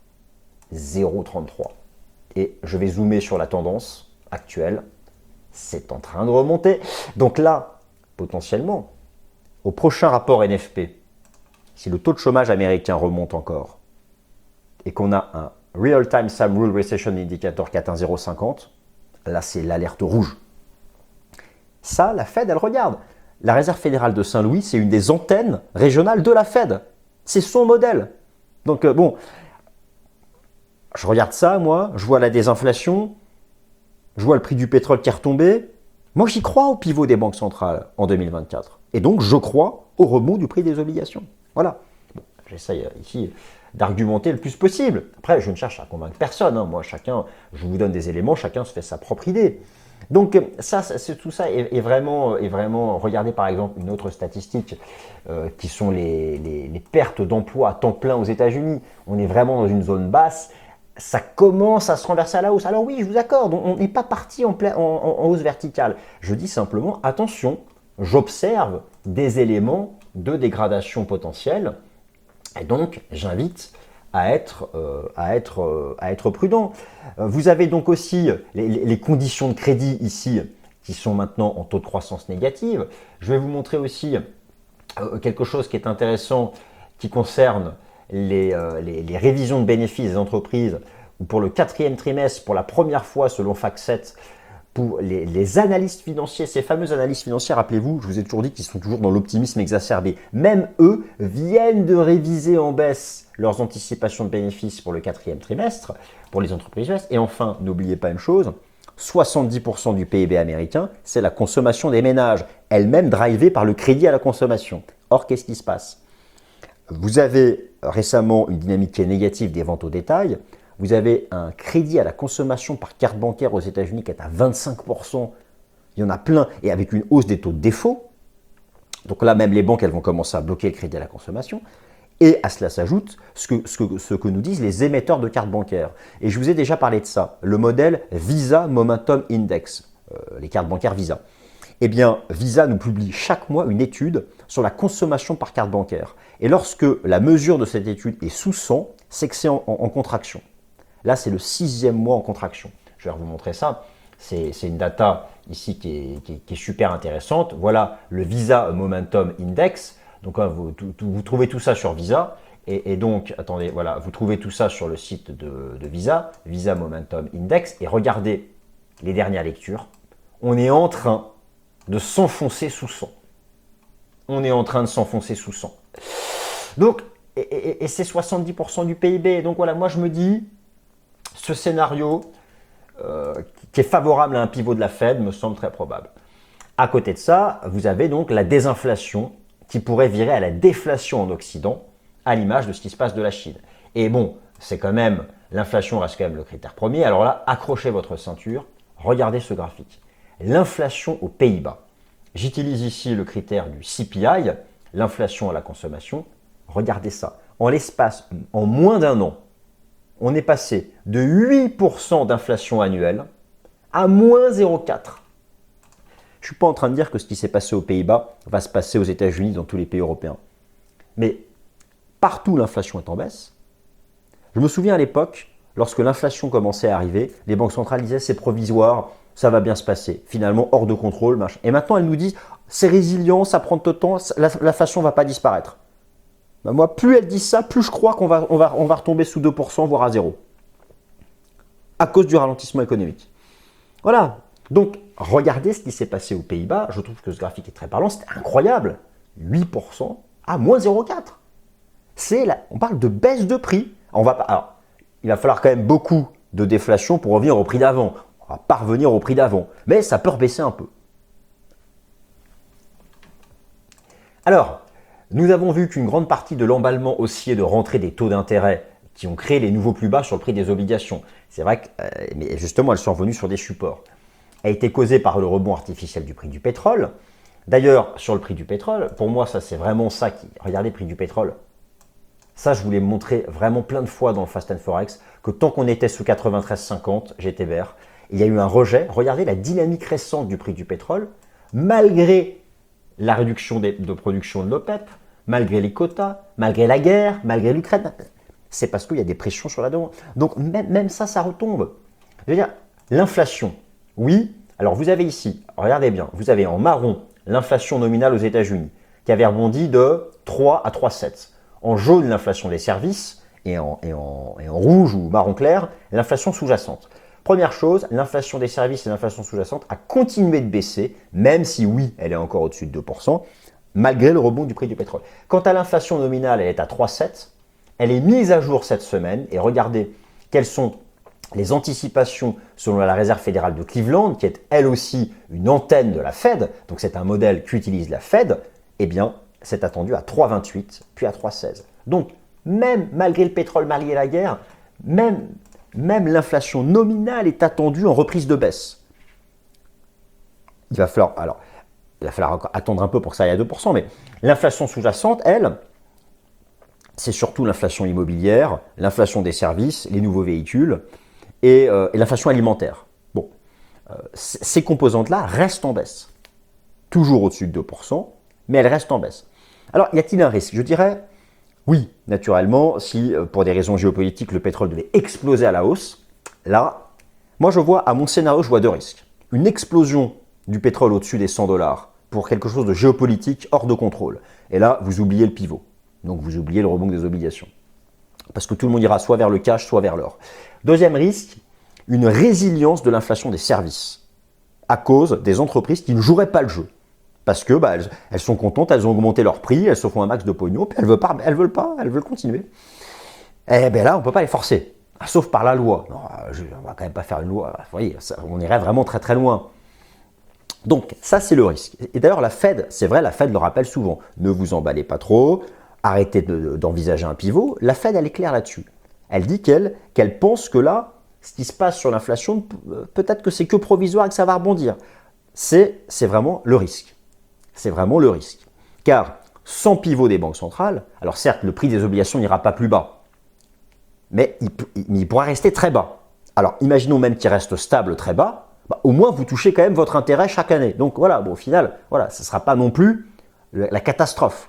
0,33. Et je vais zoomer sur la tendance actuelle. C'est en train de remonter. Donc là, potentiellement, au prochain rapport NFP, si le taux de chômage américain remonte encore, et qu'on a un Real-Time Sam Rule Recession Indicator qui atteint 0,50, là c'est l'alerte rouge. Ça, la Fed, elle regarde. La Réserve fédérale de Saint-Louis, c'est une des antennes régionales de la Fed. C'est son modèle. Donc bon, je regarde ça, moi, je vois la désinflation, je vois le prix du pétrole qui est retombé. Moi, j'y crois au pivot des banques centrales en 2024. Et donc, je crois au rebond du prix des obligations. Voilà. Bon, j'essaye ici d'argumenter le plus possible. Après, je ne cherche à convaincre personne. Moi, je vous donne des éléments, chacun se fait sa propre idée. Donc, tout ça est vraiment, regardez par exemple une autre statistique qui sont les pertes d'emploi à temps plein aux États-Unis. On est vraiment dans une zone basse. Ça commence à se renverser à la hausse. Alors oui, je vous accorde, on n'est pas parti en hausse verticale. Je dis simplement, attention, j'observe des éléments de dégradation potentielle. Et donc, j'invite à être prudent. Vous avez donc aussi les conditions de crédit ici qui sont maintenant en taux de croissance négative. Je vais vous montrer aussi quelque chose qui est intéressant qui concerne les révisions de bénéfices des entreprises où pour le 4e trimestre, pour la première fois selon FactSet, pour les analystes financiers, ces fameux analystes financiers, rappelez-vous, je vous ai toujours dit qu'ils sont toujours dans l'optimisme exacerbé. Même eux viennent de réviser en baisse leurs anticipations de bénéfices pour le 4e trimestre, pour les entreprises US. Et enfin, n'oubliez pas une chose, 70% du PIB américain, c'est la consommation des ménages, elle-même drivée par le crédit à la consommation. Or, qu'est-ce qui se passe? Vous avez récemment une dynamique qui est négative des ventes au détail. Vous avez un crédit à la consommation par carte bancaire aux États-Unis qui est à 25%. Il y en a plein. Et avec une hausse des taux de défaut. Donc là, même les banques, elles vont commencer à bloquer le crédit à la consommation. Et à cela s'ajoute ce que nous disent les émetteurs de cartes bancaires. Et je vous ai déjà parlé de ça, le modèle Visa Momentum Index, les cartes bancaires Visa. Eh bien, Visa nous publie chaque mois une étude sur la consommation par carte bancaire. Et lorsque la mesure de cette étude est sous 100, c'est que c'est en contraction. Là, c'est le 6e mois en contraction. Je vais vous montrer ça. C'est une data ici qui est super intéressante. Voilà le Visa Momentum Index. Donc, vous trouvez tout ça sur Visa. Et donc, attendez, voilà, vous trouvez tout ça sur le site de Visa, Visa Momentum Index. Et regardez les dernières lectures. On est en train de s'enfoncer sous 100. On est en train de s'enfoncer sous 100. Donc, et c'est 70% du PIB. Donc voilà, moi je me dis, ce scénario qui est favorable à un pivot de la Fed me semble très probable. À côté de ça, vous avez donc la désinflation qui pourrait virer à la déflation en Occident, à l'image de ce qui se passe de la Chine. Et bon, c'est quand même, l'inflation reste quand même le critère premier. Alors là, accrochez votre ceinture, regardez ce graphique. L'inflation aux Pays-Bas. J'utilise ici le critère du CPI, l'inflation à la consommation. Regardez ça. En l'espace, en moins d'un an, on est passé de 8% d'inflation annuelle à moins 0,4%. Je ne suis pas en train de dire que ce qui s'est passé aux Pays-Bas va se passer aux États-Unis, dans tous les pays européens. Mais partout, l'inflation est en baisse. Je me souviens à l'époque, lorsque l'inflation commençait à arriver, les banques centrales disaient c'est provisoire, ça va bien se passer. Finalement, hors de contrôle. Machin. Et maintenant, elles nous disent c'est résilient, ça prend de temps, l'inflation ne va pas disparaître. Ben moi, plus elles disent ça, plus je crois qu'on va retomber sous 2%, voire à 0. À cause du ralentissement économique. Voilà. Donc, regardez ce qui s'est passé aux Pays-Bas. Je trouve que ce graphique est très parlant. C'était incroyable. 8% à moins 0,4%. On parle de baisse de prix. Alors, il va falloir quand même beaucoup de déflation pour revenir au prix d'avant. On ne va pas revenir au prix d'avant. Mais ça peut rebaisser un peu. Alors, nous avons vu qu'une grande partie de l'emballement haussier de rentrée des taux d'intérêt qui ont créé les nouveaux plus bas sur le prix des obligations, c'est vrai que, mais justement, elles sont revenues sur des supports, a été causée par le rebond artificiel du prix du pétrole. D'ailleurs, sur le prix du pétrole, pour moi, ça c'est vraiment ça qui... Regardez le prix du pétrole. Ça, je vous l'ai montré vraiment plein de fois dans le Fast and Forex, que tant qu'on était sous 93,50, j'étais vert. Il y a eu un rejet. Regardez la dynamique récente du prix du pétrole, malgré la réduction de production de l'OPEP, malgré les quotas, malgré la guerre, malgré l'Ukraine. C'est parce qu'il y a des pressions sur la demande. Donc même ça, ça retombe. Je veux dire, l'inflation, oui. Alors vous avez ici, regardez bien, vous avez en marron l'inflation nominale aux États-Unis, qui avait rebondi de 3 à 3,7. En jaune, l'inflation des services, et en rouge ou marron clair, l'inflation sous-jacente. Première chose, l'inflation des services et l'inflation sous-jacente a continué de baisser, même si oui, elle est encore au-dessus de 2%, malgré le rebond du prix du pétrole. Quant à l'inflation nominale, elle est à 3,7. Elle est mise à jour cette semaine, et regardez quelles sont les anticipations selon la Réserve fédérale de Cleveland, qui est elle aussi une antenne de la Fed, donc c'est un modèle qu'utilise la Fed, eh bien, c'est attendu à 3,28, puis à 3,16. Donc, même malgré le pétrole, malgré la guerre, même l'inflation nominale est attendue en reprise de baisse. Il va falloir encore attendre un peu pour que ça aille à 2%, mais l'inflation sous-jacente, elle, c'est surtout l'inflation immobilière, l'inflation des services, les nouveaux véhicules et l'inflation alimentaire. Bon, ces composantes-là restent en baisse. Toujours au-dessus de 2%, mais elles restent en baisse. Alors, y a-t-il un risque? Je dirais oui, naturellement, si pour des raisons géopolitiques, le pétrole devait exploser à la hausse, là, moi à mon scénario, je vois deux risques. Une explosion du pétrole au-dessus des $100 pour quelque chose de géopolitique hors de contrôle. Et là, vous oubliez le pivot. Donc, vous oubliez le rebond des obligations. Parce que tout le monde ira soit vers le cash, soit vers l'or. Deuxième risque, une résilience de l'inflation des services à cause des entreprises qui ne joueraient pas le jeu. Parce que elles sont contentes, elles ont augmenté leur prix, elles se font un max de pognon, puis elles veulent continuer. Et bien là, on ne peut pas les forcer, sauf par la loi. Non, on va quand même pas faire une loi. Vous voyez, on irait vraiment très très loin. Donc ça, c'est le risque. Et d'ailleurs, la Fed, c'est vrai, la Fed le rappelle souvent. Ne vous emballez pas trop, arrêtez d'envisager un pivot. La Fed, elle est claire là-dessus. Elle dit qu'elle pense que là, ce qui se passe sur l'inflation, peut-être que c'est que provisoire et que ça va rebondir. C'est vraiment le risque. C'est vraiment le risque. Car sans pivot des banques centrales, alors certes, le prix des obligations n'ira pas plus bas, mais il pourra rester très bas. Alors, imaginons même qu'il reste stable très bas, au moins vous touchez quand même votre intérêt chaque année. Donc voilà, bon, au final, voilà, ce ne sera pas non plus la catastrophe.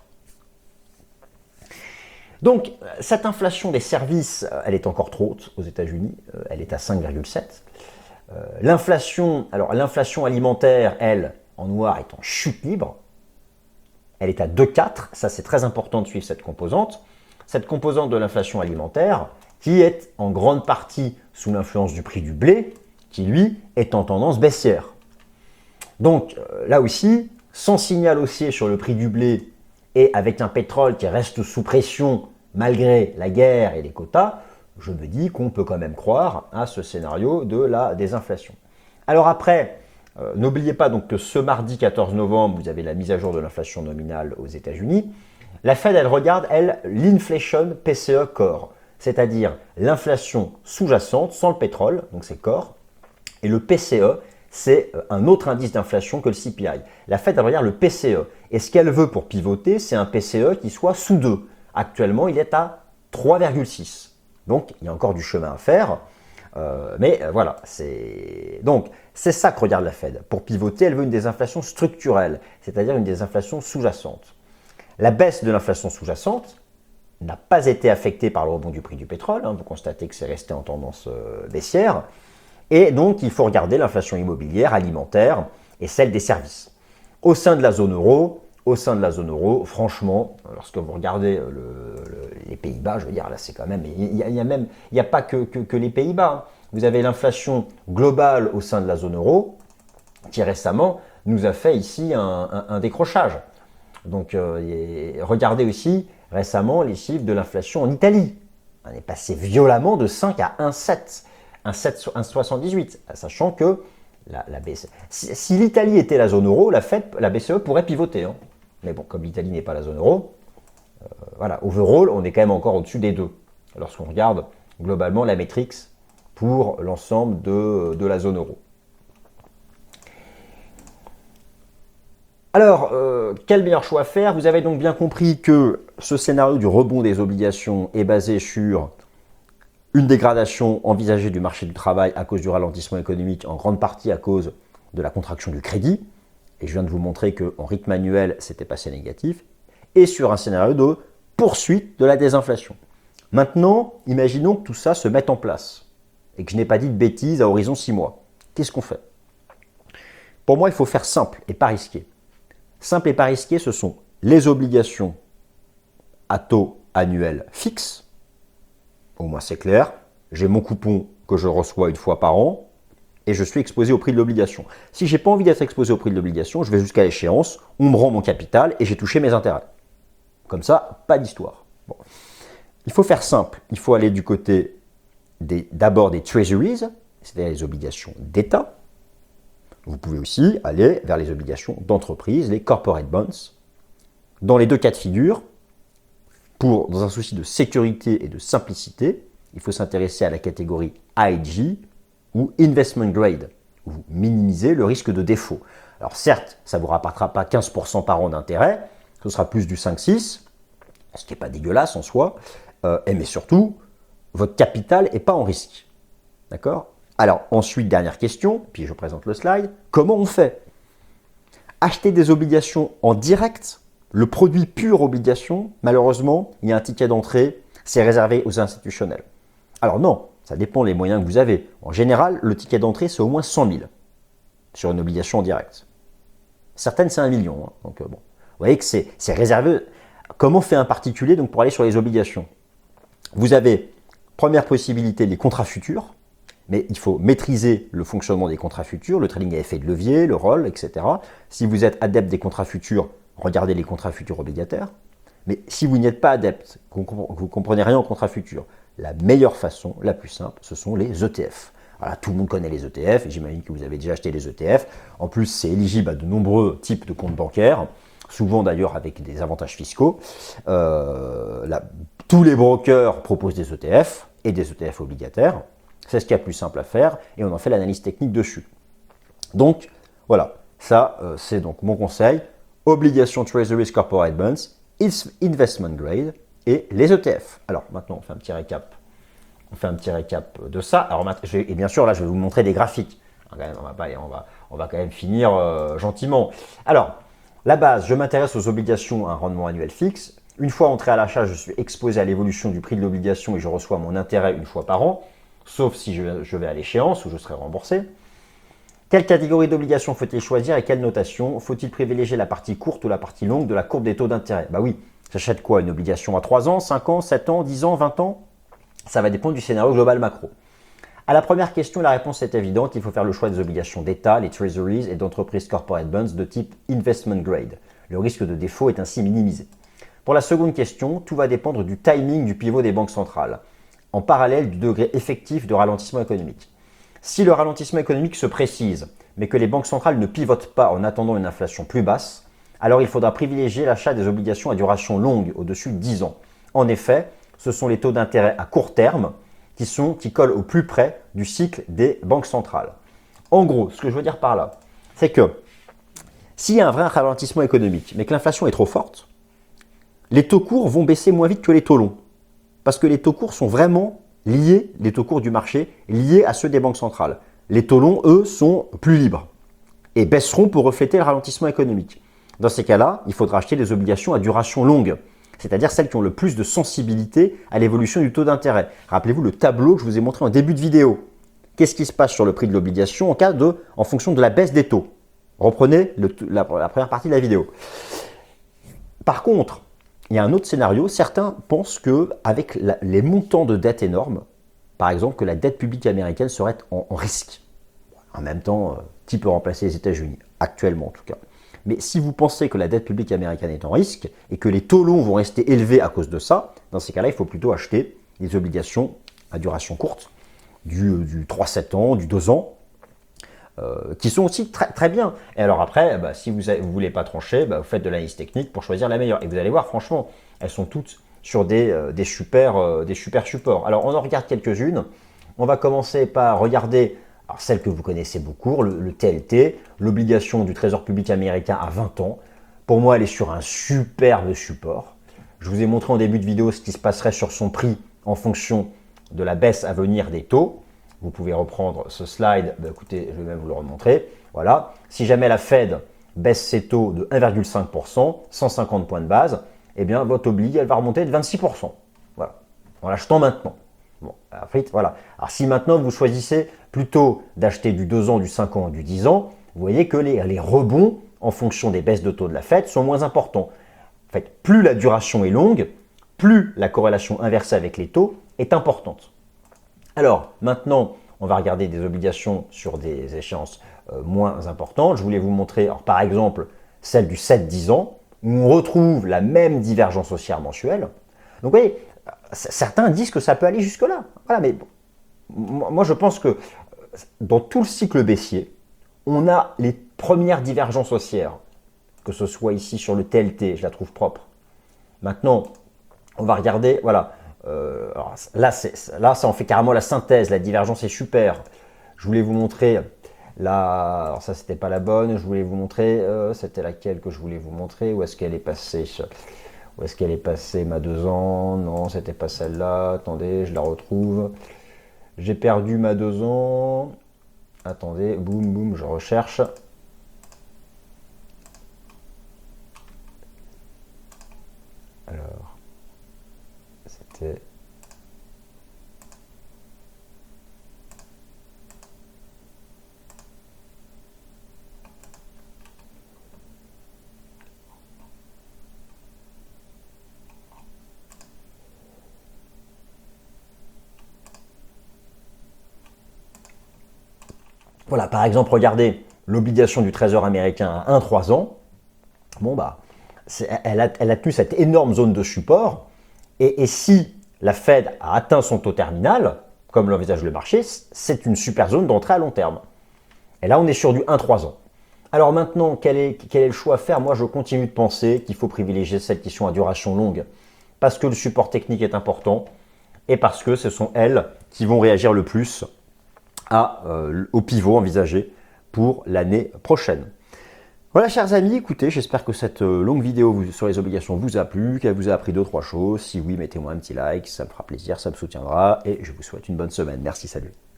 Donc, cette inflation des services, elle est encore trop haute aux États-Unis, elle est à 5,7. L'inflation alimentaire, elle, en noir, est en chute libre. Elle est à 2,4. Ça, c'est très important de suivre cette composante. Cette composante de l'inflation alimentaire, qui est en grande partie sous l'influence du prix du blé, qui lui est en tendance baissière. Donc là aussi, sans signal haussier sur le prix du blé et avec un pétrole qui reste sous pression malgré la guerre et les quotas, je me dis qu'on peut quand même croire à ce scénario de la désinflation. Alors après, n'oubliez pas donc que ce mardi 14 novembre, vous avez la mise à jour de l'inflation nominale aux États-Unis. La Fed, elle regarde, elle, l'inflation PCE core, c'est-à-dire l'inflation sous-jacente sans le pétrole, donc c'est core, et le PCE, c'est un autre indice d'inflation que le CPI. La Fed, elle regarde le PCE, et ce qu'elle veut pour pivoter, c'est un PCE qui soit sous 2. Actuellement, il est à 3,6. Donc, il y a encore du chemin à faire, mais voilà. Donc, c'est ça que regarde la Fed. Pour pivoter, elle veut une désinflation structurelle, c'est-à-dire une désinflation sous-jacente. La baisse de l'inflation sous-jacente n'a pas été affectée par le rebond du prix du pétrole. Vous constatez que c'est resté en tendance baissière. Et donc, il faut regarder l'inflation immobilière, alimentaire et celle des services. Au sein de la zone euro, franchement, lorsque vous regardez les Pays-Bas, je veux dire, là, c'est quand même, il n'y a pas que les Pays-Bas. Vous avez l'inflation globale au sein de la zone euro, qui récemment nous a fait ici un décrochage. Donc, regardez aussi récemment les chiffres de l'inflation en Italie. On est passé violemment de 5 à 1,7, 1,78, sachant que la BCE, si l'Italie était la zone euro, la BCE pourrait pivoter. Mais bon, comme l'Italie n'est pas la zone euro, voilà, overall, on est quand même encore au-dessus des deux. Lorsqu'on regarde globalement la matrix pour l'ensemble de la zone euro. Alors, quel meilleur choix faire? Vous avez donc bien compris que ce scénario du rebond des obligations est basé sur une dégradation envisagée du marché du travail à cause du ralentissement économique, en grande partie à cause de la contraction du crédit. Et je viens de vous montrer qu'en rythme annuel, c'était passé négatif. Et sur un scénario de poursuite de la désinflation. Maintenant, imaginons que tout ça se mette en place et que je n'ai pas dit de bêtises à horizon 6 mois. Qu'est-ce qu'on fait? Pour moi, il faut faire simple et pas risqué. Simple et pas risqué, ce sont les obligations à taux annuel fixe. Au moins, c'est clair. J'ai mon coupon que je reçois une fois par an et je suis exposé au prix de l'obligation. Si je n'ai pas envie d'être exposé au prix de l'obligation, je vais jusqu'à l'échéance, on me rend mon capital et j'ai touché mes intérêts. Comme ça, pas d'histoire. Bon. Il faut faire simple. Il faut aller du côté d'abord des treasuries, c'est-à-dire les obligations d'État. Vous pouvez aussi aller vers les obligations d'entreprise, les corporate bonds. Dans les deux cas de figure, dans un souci de sécurité et de simplicité, il faut s'intéresser à la catégorie IG ou investment grade, où vous minimisez le risque de défaut. Alors certes, ça ne vous rapportera pas 15% par an d'intérêt, ce sera plus du 5-6, ce qui n'est pas dégueulasse en soi, mais surtout, votre capital n'est pas en risque. D'accord? Alors ensuite, dernière question, puis je présente le slide, comment on fait? Acheter des obligations en direct, le produit pur obligation, malheureusement, il y a un ticket d'entrée, c'est réservé aux institutionnels. Alors non, ça dépend des moyens que vous avez. En général, le ticket d'entrée, c'est au moins 100 000 sur une obligation en direct. Certaines, c'est 1 million. Donc bon, vous voyez que c'est réservé. Comment fait un particulier donc, pour aller sur les obligations? Vous avez, première possibilité, les contrats futurs. Mais il faut maîtriser le fonctionnement des contrats futurs, le trading à effet de levier, le roll, etc. Si vous êtes adepte des contrats futurs, regardez les contrats futurs obligataires. Mais si vous n'y êtes pas adepte, que vous ne comprenez rien aux contrats futurs, la meilleure façon, la plus simple, ce sont les ETF. Voilà, tout le monde connaît les ETF, et j'imagine que vous avez déjà acheté les ETF. En plus, c'est éligible à de nombreux types de comptes bancaires, souvent d'ailleurs avec des avantages fiscaux. Tous les brokers proposent des ETF et des ETF obligataires. C'est ce qu'il y a de plus simple à faire et on en fait l'analyse technique dessus. Donc, voilà, ça c'est donc mon conseil. Obligations Treasuries Corporate Bonds investment grade et les ETF. Alors maintenant, on fait un petit récap. De ça. Alors, et bien sûr, là, je vais vous montrer des graphiques. On va quand même finir gentiment. Alors, la base, je m'intéresse aux obligations à un rendement annuel fixe. Une fois entré à l'achat, je suis exposé à l'évolution du prix de l'obligation et je reçois mon intérêt une fois par an, sauf si je vais à l'échéance où je serai remboursé. Quelle catégorie d'obligations faut-il choisir et quelle notation? Faut-il privilégier la partie courte ou la partie longue de la courbe des taux d'intérêt? Bah oui, j'achète quoi? Une obligation à 3 ans, 5 ans, 7 ans, 10 ans, 20 ans? Ça va dépendre du scénario global macro. À la première question, la réponse est évidente. Il faut faire le choix des obligations d'État, les treasuries et d'entreprises corporate bonds de type investment grade. Le risque de défaut est ainsi minimisé. Pour la seconde question, tout va dépendre du timing du pivot des banques centrales, en parallèle du degré effectif de ralentissement économique. Si le ralentissement économique se précise, mais que les banques centrales ne pivotent pas en attendant une inflation plus basse, alors il faudra privilégier l'achat des obligations à duration longue, au-dessus de 10 ans. En effet, ce sont les taux d'intérêt à court terme qui collent au plus près du cycle des banques centrales. En gros, ce que je veux dire par là, c'est que s'il y a un vrai ralentissement économique, mais que l'inflation est trop forte, les taux courts vont baisser moins vite que les taux longs. Parce que les taux courts sont vraiment liés, les taux courts du marché, liés à ceux des banques centrales. Les taux longs, eux, sont plus libres et baisseront pour refléter le ralentissement économique. Dans ces cas-là, il faudra acheter des obligations à duration longue, c'est-à-dire celles qui ont le plus de sensibilité à l'évolution du taux d'intérêt. Rappelez-vous le tableau que je vous ai montré en début de vidéo. Qu'est-ce qui se passe sur le prix de l'obligation en fonction de la baisse des taux? Reprenez la première partie de la vidéo. Par contre, il y a un autre scénario. Certains pensent qu'avec les montants de dette énormes, par exemple, que la dette publique américaine serait en risque. En même temps, qui peut remplacer les États-Unis, actuellement en tout cas. Mais si vous pensez que la dette publique américaine est en risque et que les taux longs vont rester élevés à cause de ça, dans ces cas-là, il faut plutôt acheter des obligations à duration courte, du 3-7 ans, du 2 ans, qui sont aussi très, très bien. Et alors après, si vous ne voulez pas trancher, vous faites de l'analyse technique pour choisir la meilleure. Et vous allez voir, franchement, elles sont toutes sur des super supports. Alors, on en regarde quelques-unes. On va commencer par regarder celle que vous connaissez beaucoup, le TLT, l'obligation du Trésor public américain à 20 ans. Pour moi, elle est sur un superbe support. Je vous ai montré en début de vidéo ce qui se passerait sur son prix en fonction de la baisse à venir des taux. Vous pouvez reprendre ce slide. Écoutez, je vais même vous le remontrer. Voilà. Si jamais la Fed baisse ses taux de 1,5%, 150 points de base, eh bien, votre oblig, elle va remonter de 26%. Voilà. En l'achetant maintenant. Bon, après, voilà. Alors, si maintenant vous choisissez plutôt d'acheter du 2 ans, du 5 ans, du 10 ans, vous voyez que les rebonds en fonction des baisses de taux de la Fed sont moins importants. En fait, plus la duration est longue, plus la corrélation inversée avec les taux est importante. Alors, maintenant, on va regarder des obligations sur des échéances moins importantes. Je voulais vous montrer, alors, par exemple, celle du 7-10 ans, où on retrouve la même divergence haussière mensuelle. Donc, vous voyez, certains disent que ça peut aller jusque-là. Voilà, mais bon, moi, je pense que dans tout le cycle baissier, on a les premières divergences haussières, que ce soit ici sur le TLT, je la trouve propre. Maintenant, on va regarder, voilà, alors là, ça en fait carrément la synthèse, la divergence est super. Je voulais vous montrer, alors ça, c'était pas la bonne, je voulais vous montrer, c'était laquelle que je voulais vous montrer, où est-ce qu'elle est passée? Où est-ce qu'elle est passée, ma 2 ans? Non, c'était pas celle-là, attendez, je la retrouve. J'ai perdu ma 2 ans. Attendez, boum, boum, je recherche. Alors, c'était... Voilà, par exemple, regardez l'obligation du Trésor américain à 1-3 ans. Bon, elle a tenu cette énorme zone de support. Et si la Fed a atteint son taux terminal, comme l'envisage le marché, c'est une super zone d'entrée à long terme. Et là, on est sur du 1-3 ans. Alors maintenant, quel est le choix à faire? Moi, je continue de penser qu'il faut privilégier celles qui sont à duration longue, parce que le support technique est important et parce que ce sont elles qui vont réagir le plus au pivot envisagé pour l'année prochaine. Voilà, chers amis, écoutez, j'espère que cette longue vidéo sur les obligations vous a plu, qu'elle vous a appris 2-3 choses. Si oui, mettez-moi un petit like, ça me fera plaisir, ça me soutiendra, et je vous souhaite une bonne semaine. Merci, salut.